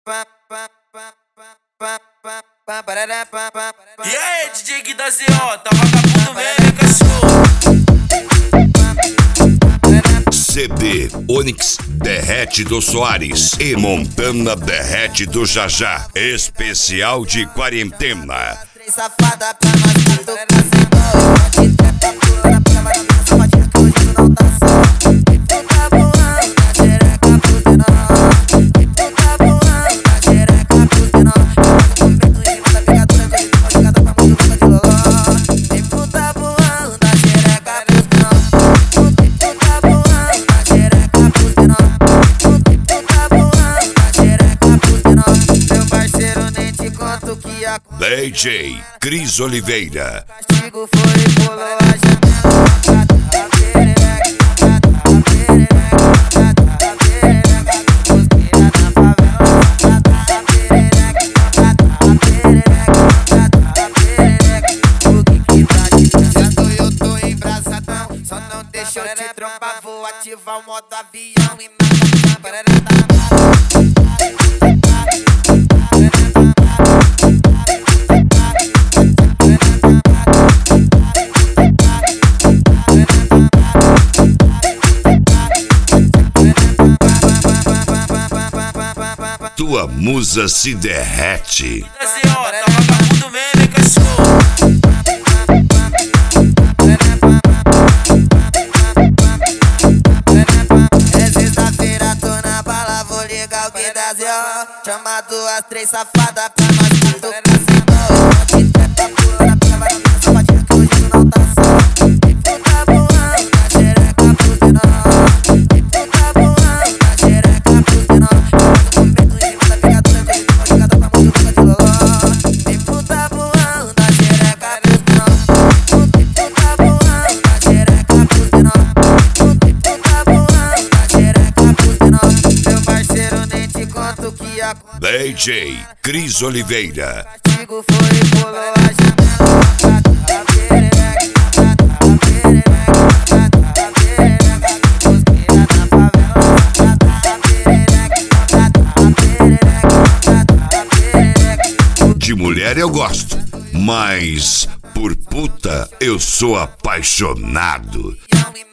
E aí, DJ Gui da ZO, tá vagabundo mesmo, cachorro? CD Onyx Derrete do Soares e Montana Derrete do Jajá. Especial de quarentena. Safada pra nós que tu trepa pulando pra vai na sapatinha que hoje tu não tá só. Tu tá voando na xereca pros menor. Tu tá voando na xereca pros menor. Eu comento em cima da pegadura que hoje tu pode catar pra muito boca de loló. Tu tá voando na xereca pros menor. Tu tá voando na xereca pros menor. Tu tá voando na xereca pros menor. Meu parceiro, nem te conto que a DJ Cris Oliveira. castigo foi e pulou a janela. Eu tô embrasadão, só não deixa eu te trombar. Vou ativar o modo avião e Tua musa se derrete. Da ZO, tá vagabundo mesmo, cachorro? É sexta-feira, tô na bala, vou ligar o Gui da ZO. Chama duas, três safadas pra nós que tu caçando. Trepa pulando pra vai na sapatinha que hoje tu não tá só. Tu tá voando na xereca pros menor. Tu tá voando na xereca pros menor. Eu comento em cima da pegadura que hoje tu pode catar pra muito boca de loló. Tu tá voando na xereca pros menor. Tu tá voando na xereca pros menor. Tu tá voando na xereca pros menor. Meu parceiro, nem te conto que a DJ Cris Oliveira. castigo foi e pulou a janela. De mulher eu gosto, mas por puta eu sou apaixonado. Não me